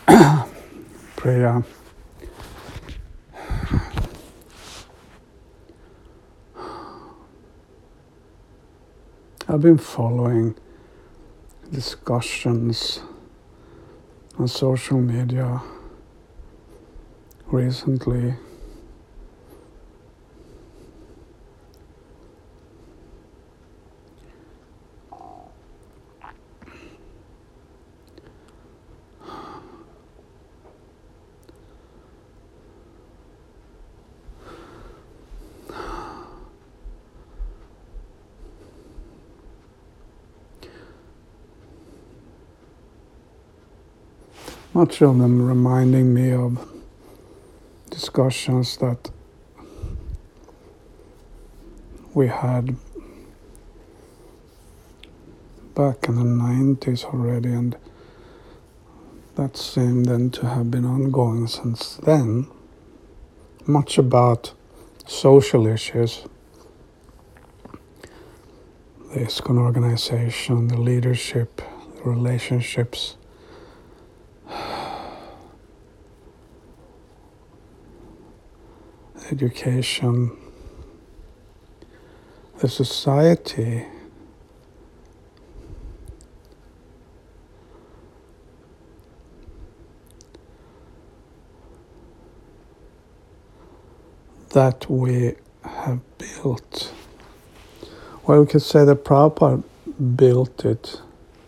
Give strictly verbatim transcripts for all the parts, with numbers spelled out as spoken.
Priya. I've been following discussions on social media recently. Much of them reminding me of discussions that we had back in the nineties already, and that seemed then to have been ongoing since then. Much about social issues, the ISKCON organization, the leadership, the relationships, education, the society. That we have built. Well, we could say that Prabhupada built it.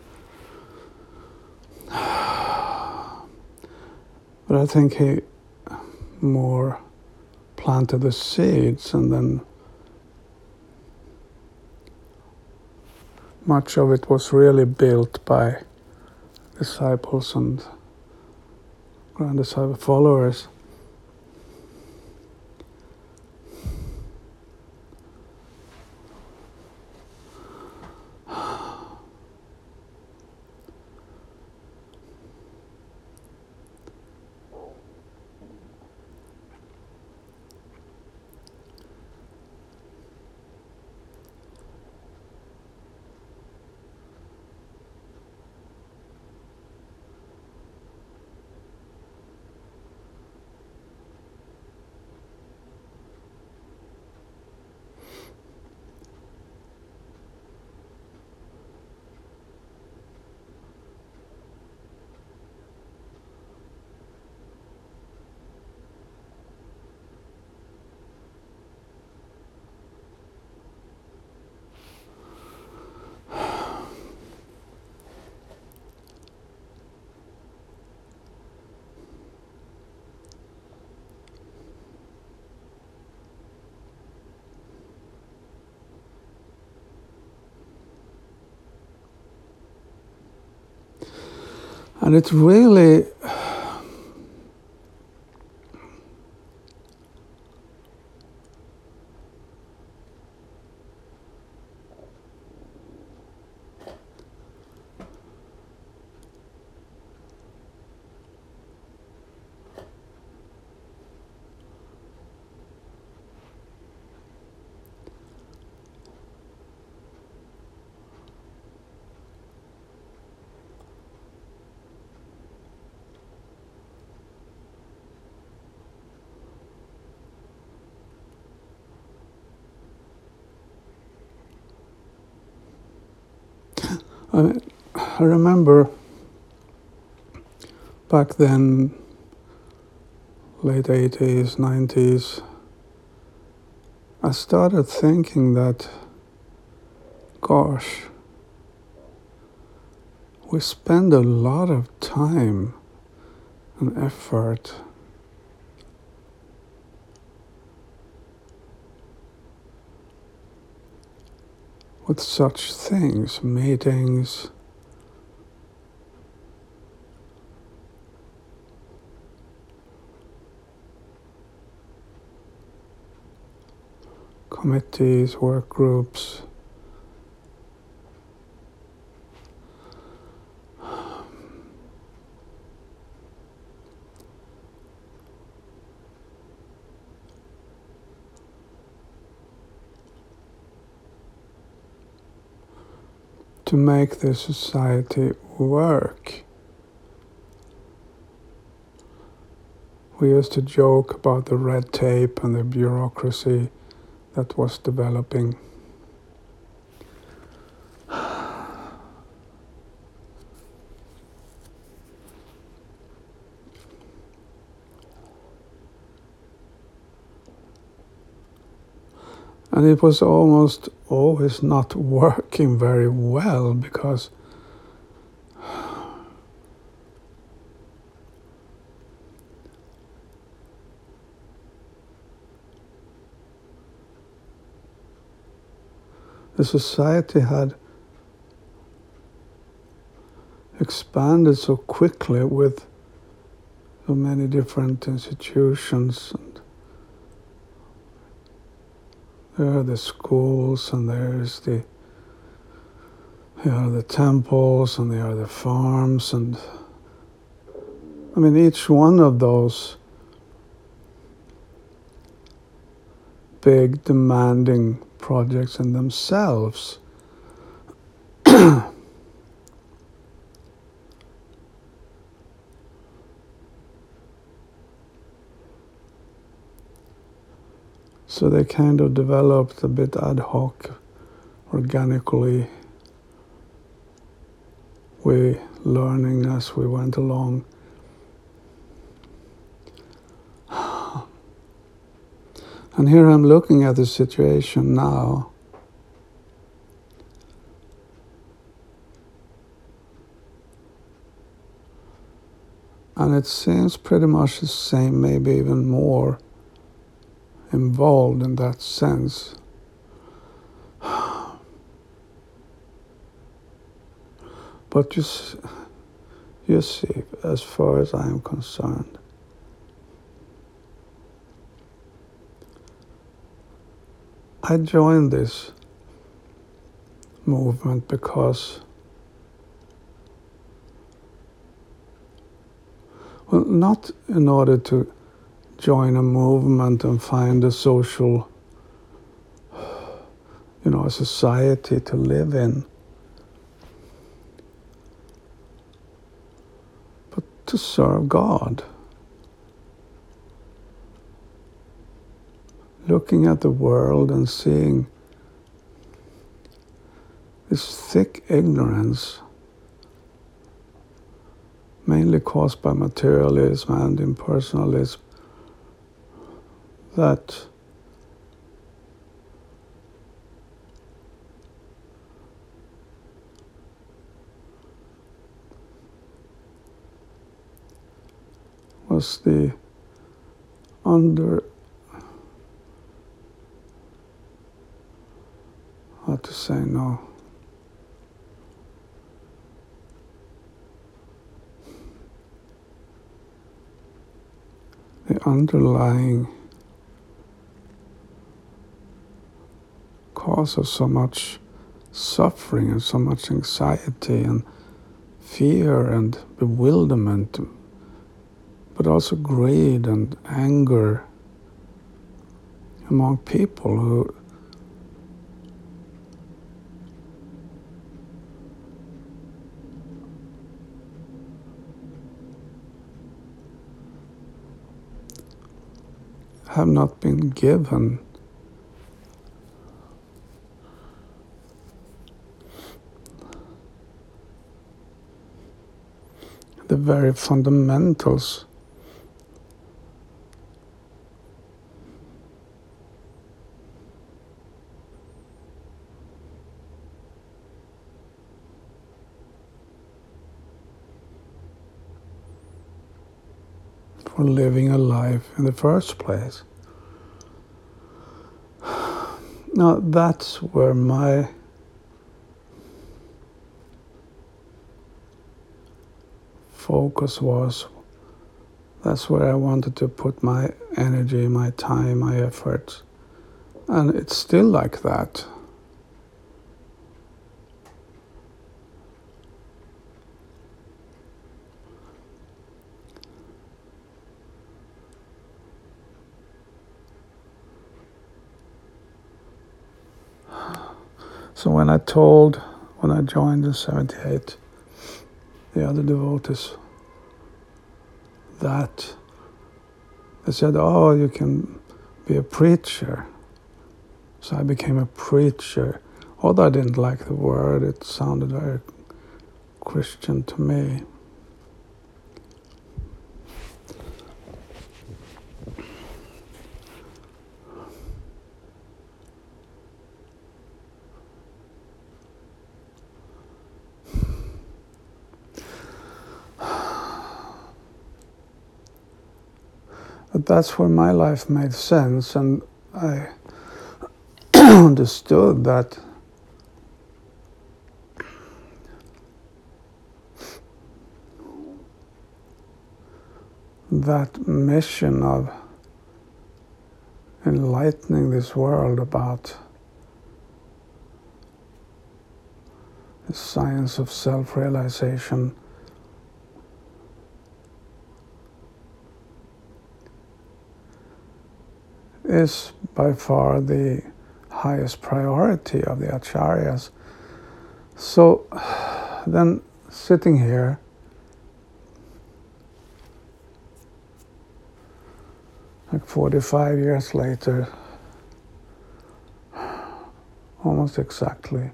But I think he more planted the seeds, and then much of it was really built by disciples and grand disciple followers. And it really I, I remember back then, late eighties, nineties, I started thinking that, gosh, we spend a lot of time and effort with such things, meetings, committees, work groups. To make the society work. we used to joke about the red tape and the bureaucracy that was developing. And it was almost always not working very well, because the society had expanded so quickly with so many different institutions. And there are the schools, and there's the there are the temples, and there are the farms, and I mean, each one of those big demanding projects in themselves so they kind of developed a bit ad hoc, organically, we learning as we went along. And here I'm looking at the situation now. And it seems pretty much the same, maybe even more involved in that sense. But you, you see, as far as I am concerned, I joined this movement because, well, not in order to join a movement and find a social, you know, a society to live in, but to serve God. Looking at the world and seeing this thick ignorance, mainly caused by materialism and impersonalism, that was the under how to say no the underlying cause of so much suffering and so much anxiety and fear and bewilderment, but also greed and anger among people who have not been given the very fundamentals for living a life in the first place. Now that's where my focus was. That's where I wanted to put my energy, my time, my efforts. And it's still like that. So when I told, when I joined in seventy-eight, the other devotees that They said, oh, you can be a preacher. So I became a preacher. Although I didn't like the word, it sounded very Christian to me. But that's where my life made sense, and I understood that that mission of enlightening this world about the science of self-realization is by far the highest priority of the acharyas. So then, sitting here, like forty-five years later, almost exactly,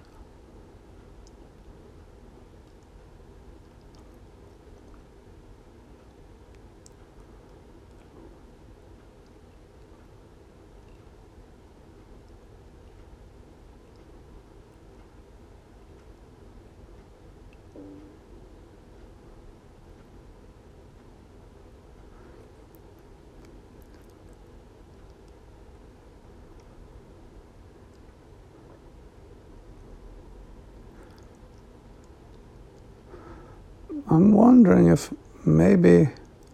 I'm wondering if maybe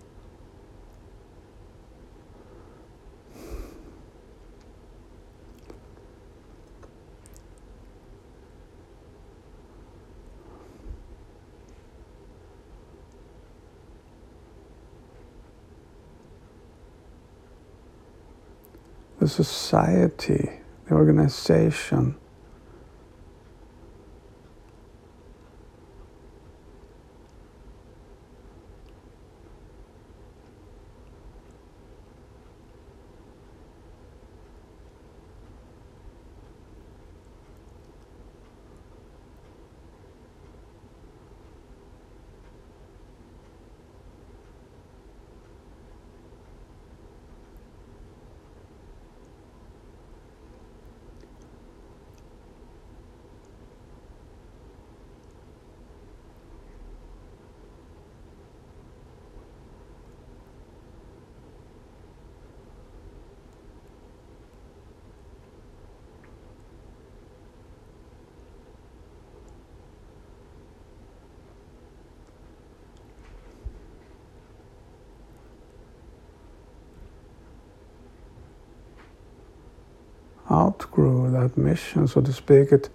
the society, the organization, outgrew that mission, so to speak. It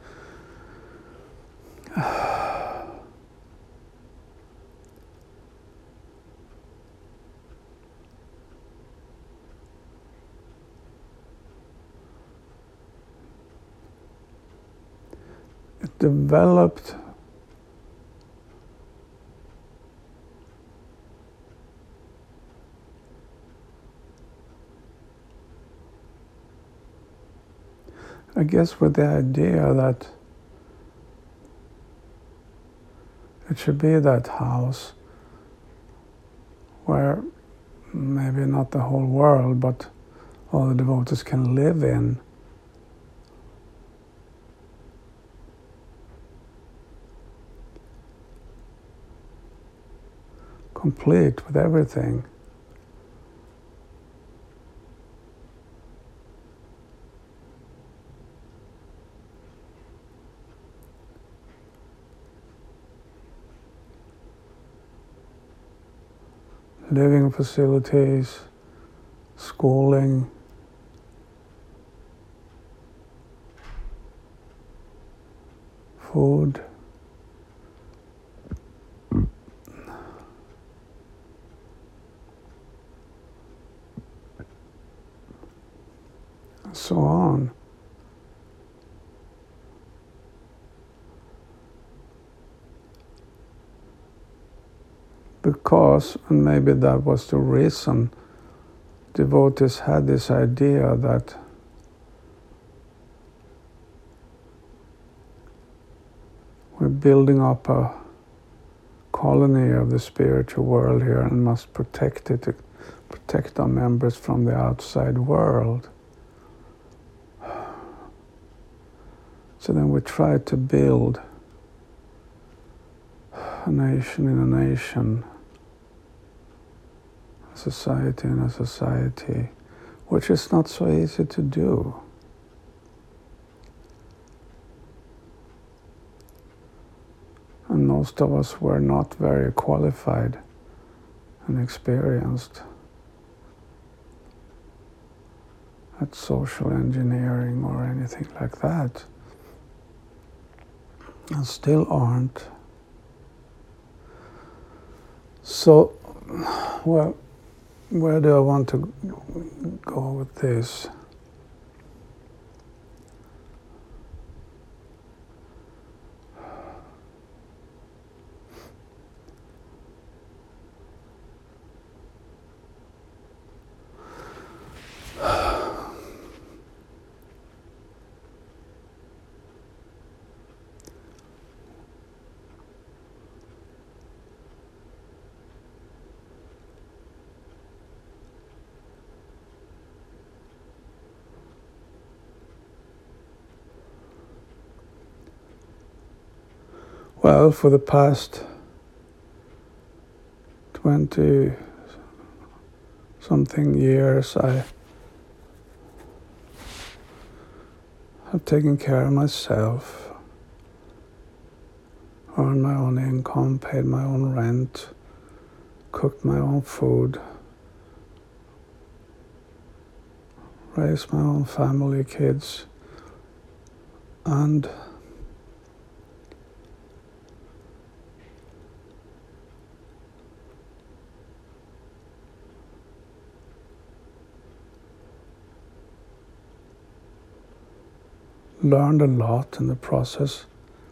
it developed I guess with the idea that it should be that house where maybe not the whole world, but all the devotees can live in. Complete with everything. Living facilities, schooling, food, and so on. Because, and maybe that was the reason devotees had this idea that we're building up a colony of the spiritual world here and must protect it, protect our members from the outside world. So then we try to build a nation in a nation, a society in a society, which is not so easy to do. And most of us were not very qualified and experienced at social engineering or anything like that, and still aren't. So, well, where do I want to go with this? Well, for the past twenty something years, I have taken care of myself, earned my own income, paid my own rent, cooked my own food, raised my own family, kids, and learned a lot in the process.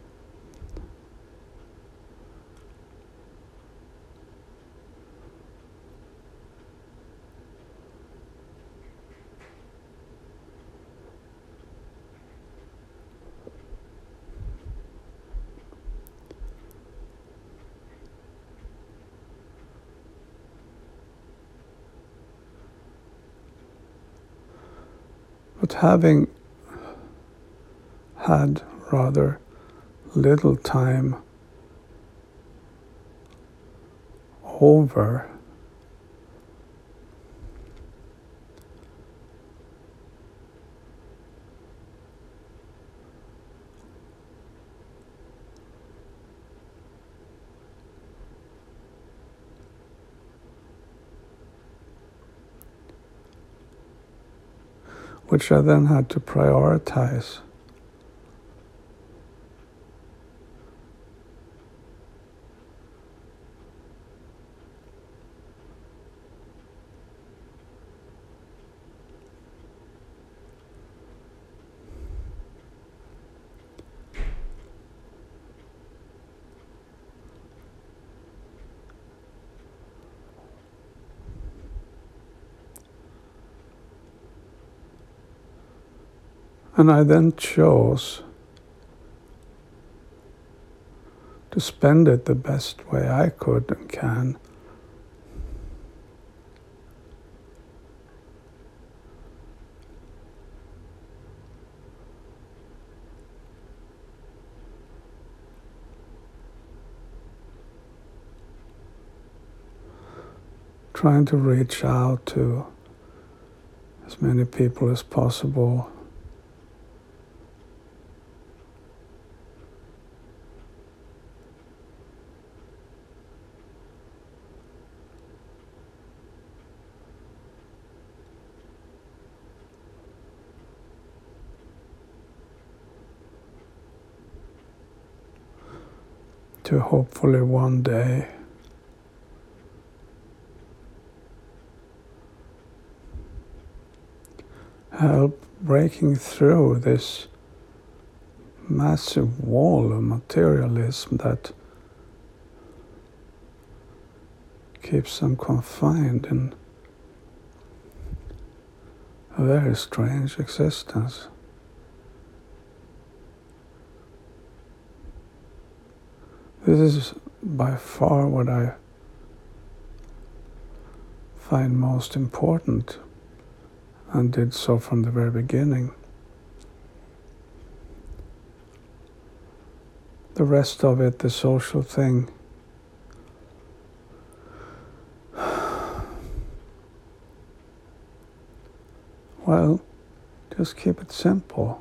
But having had rather little time over, which I then had to prioritize. And I then chose to spend it the best way I could and can. Trying to reach out to as many people as possible. To hopefully one day help breaking through this massive wall of materialism that keeps them confined in a very strange existence. This is by far what I find most important, and did so from the very beginning. The rest of it, the social thing, well, just keep it simple.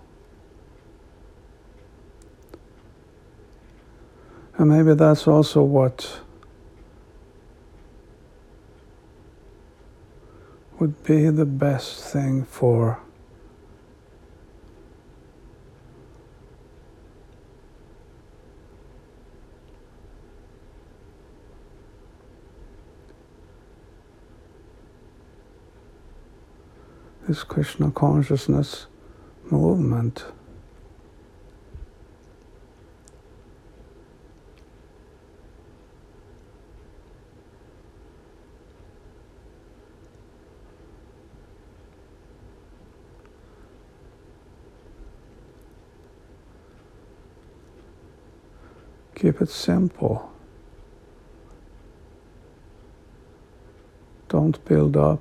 And maybe that's also what would be the best thing for this Krishna consciousness movement. Keep it simple. Don't build up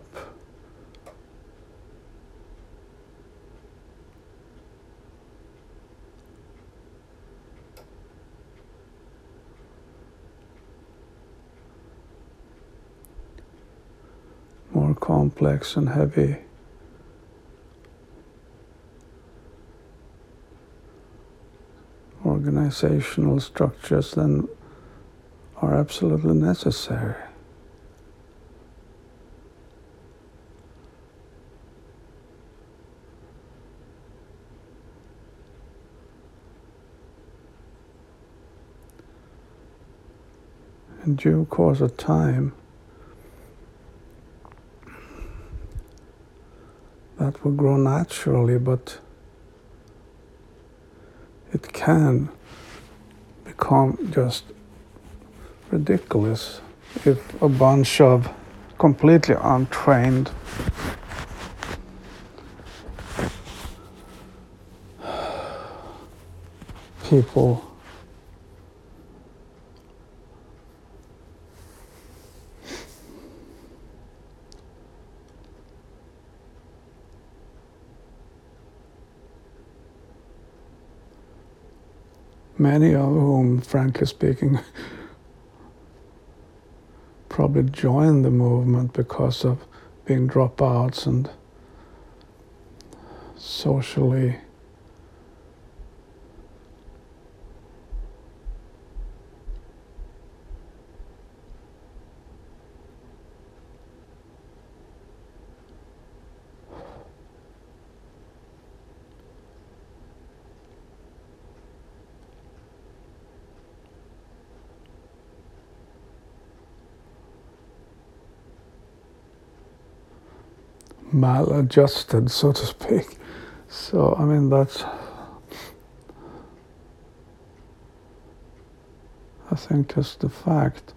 more complex and heavy organizational structures than are absolutely necessary. In due course of time, that will grow naturally, but it can become just ridiculous if a bunch of completely untrained people many of whom, frankly speaking, probably joined the movement because of being dropouts and socially maladjusted, so to speak. So, I mean, that's, I think, just the fact.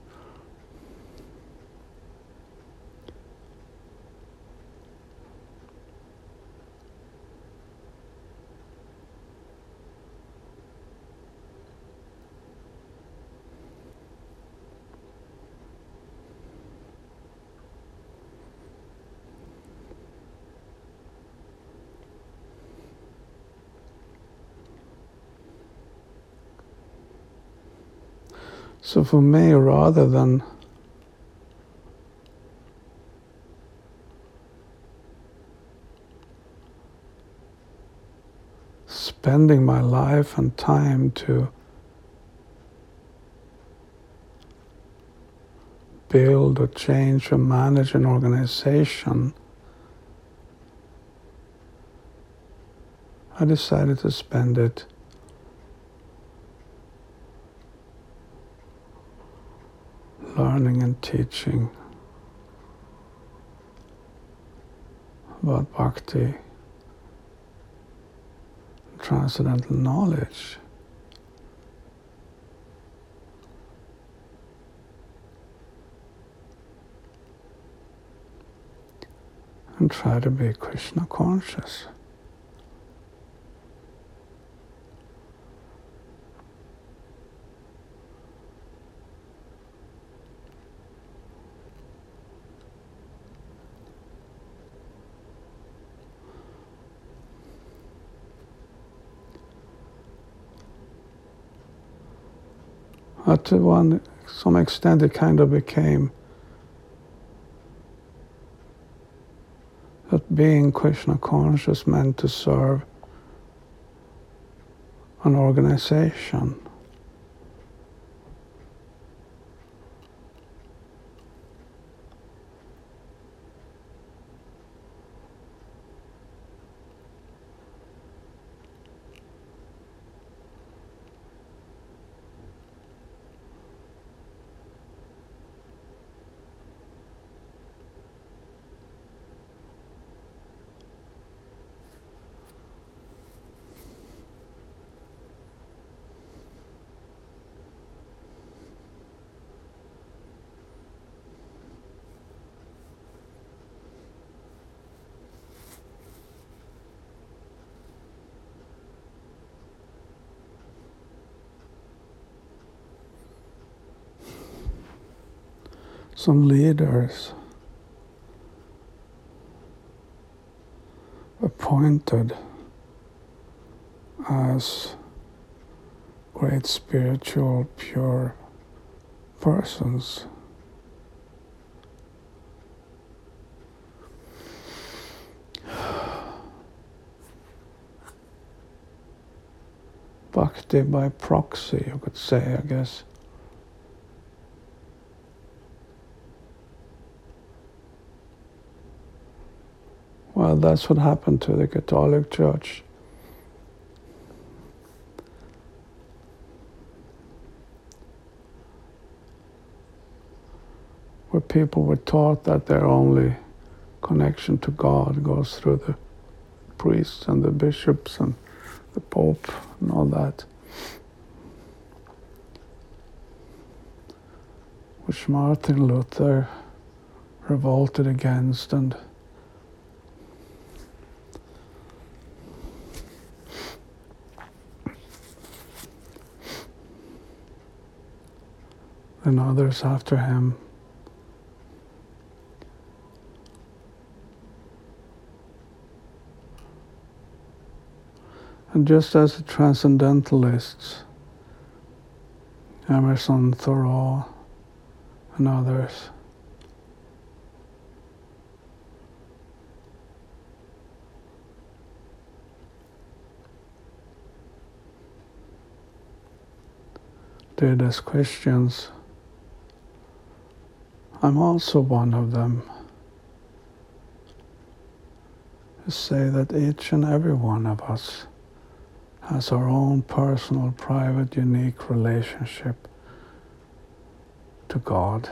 So for me, rather than spending my life and time to build or change or manage an organization, I decided to spend it learning and teaching about bhakti, transcendental knowledge. and try to be Krishna conscious. But to one, some extent it kind of became that being Krishna conscious meant to serve an organization. Some leaders appointed as great spiritual, pure persons bhakti by proxy, you could say, I guess. Well, that's what happened to the Catholic Church. Where people were taught that their only connection to God goes through the priests and the bishops and the Pope and all that. Which Martin Luther revolted against, and then others after him. And just as the transcendentalists, Emerson, Thoreau, and others, did as Christians, I'm also one of them, who say that each and every one of us has our own personal, private, unique relationship to God.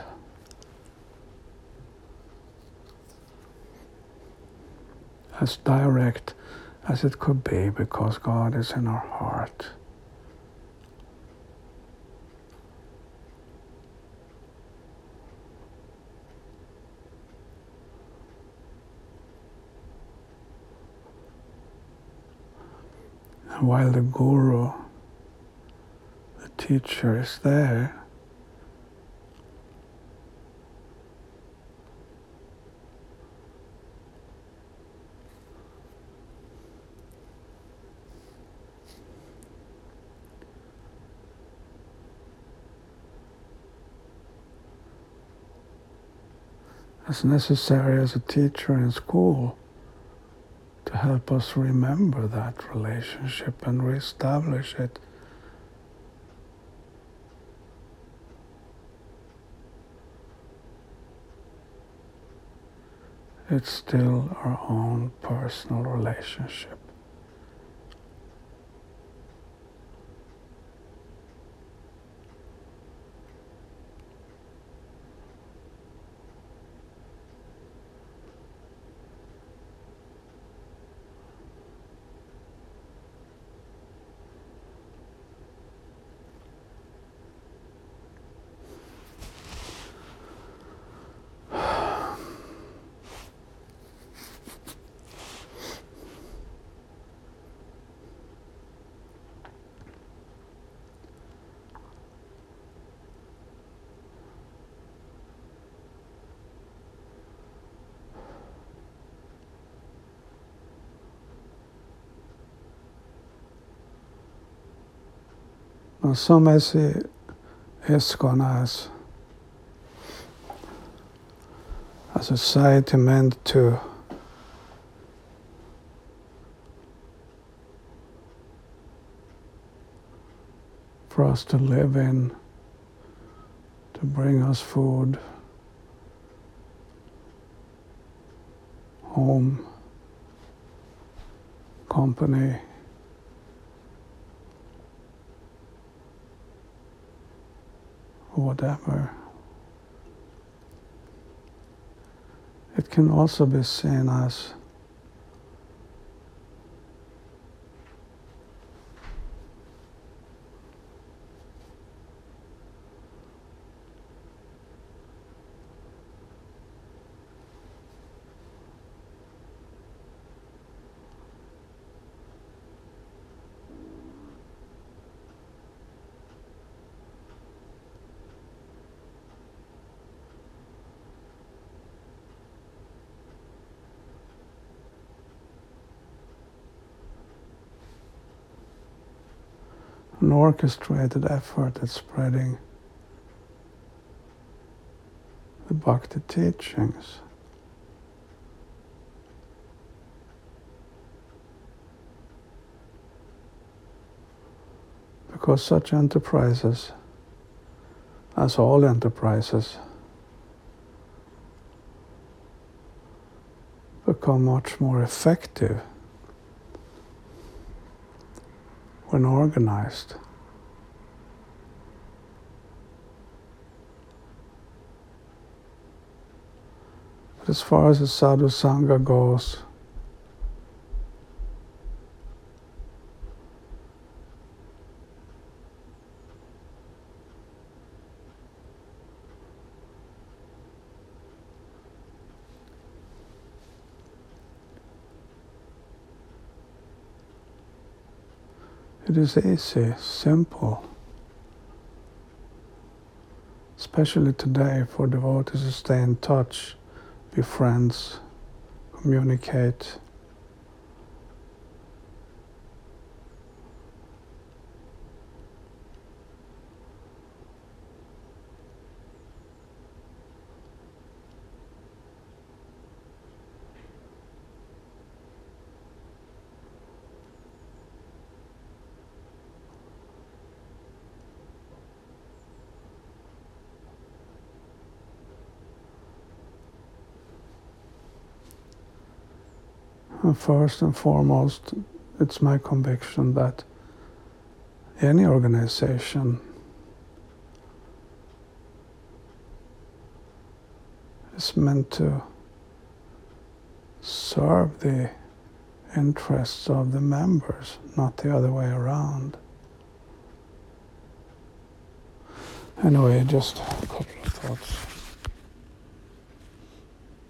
As direct as it could be, because God is in our heart. And while the guru, the teacher, is there, as necessary as a teacher in school to help us remember that relationship and reestablish it. It's still our own personal relationship. Och som I see ISKCON as a society meant to for us to live in, to bring us food, home, company, whatever. It can also be seen as an orchestrated effort at spreading the Bhakti teachings. Because such enterprises, as all enterprises, become much more effective when organized. But as far as the sadhu sangha goes, it is easy, simple, especially today, for devotees to stay in touch, be friends, communicate. And first and foremost, it's my conviction that any organization is meant to serve the interests of the members, not the other way around. Anyway, just a couple of thoughts.